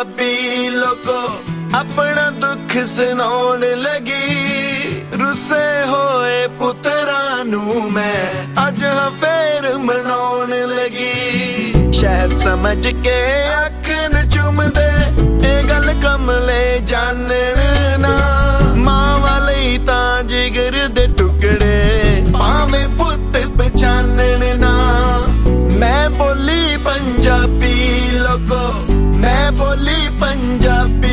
पंजाबी लोको अपना दुख सुनाउण लगी। रुसे होए पुत्रां नूं मैं अज फेर मनाउण लगी। शायद समझ के अख न चुमदे ए गल कमले जानण ना। मावां लई तां जिगर दे टुकड़े भावें पुत पछानण ना। मैं बोली पंजाबी लोको मैं बोली पंजाबी।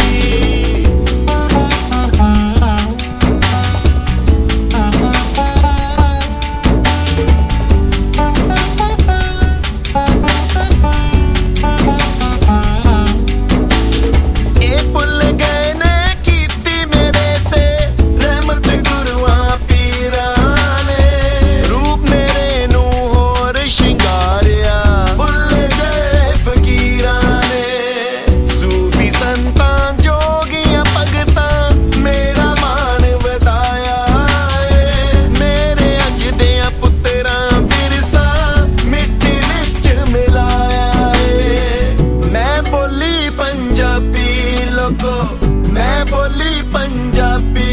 मैं बोली पंजाबी।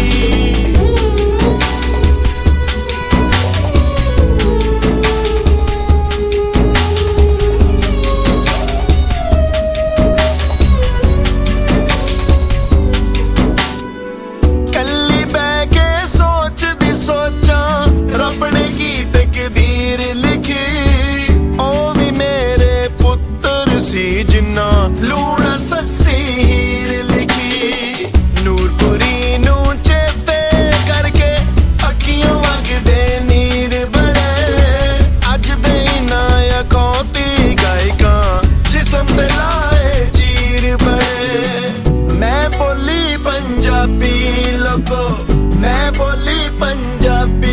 कल्ली बह के सोचदी सोचा रब ने की तकदीर लिखी। ओ भी मेरे पुत्र सी जिन्ना लूणा सस्सी हीर लिखी। पंजाबी लोको मैं बोली पंजाबी।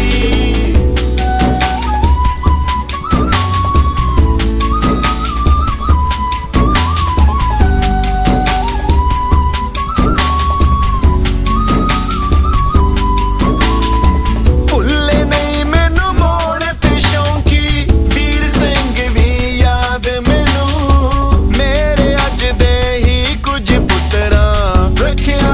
भुल्ले नहीं मैनू मोड़ ते शौकी वीर सिंह भी याद मैनू। मेरे अज दे ही कुछ पुत्रा रखिया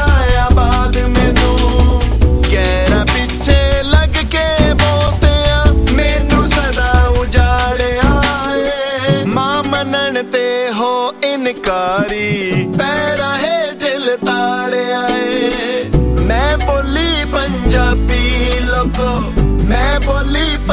ते हो इनकारी पैरा हेठ लताड़े आए। मैं बोली पंजाबी लोको मैं बोली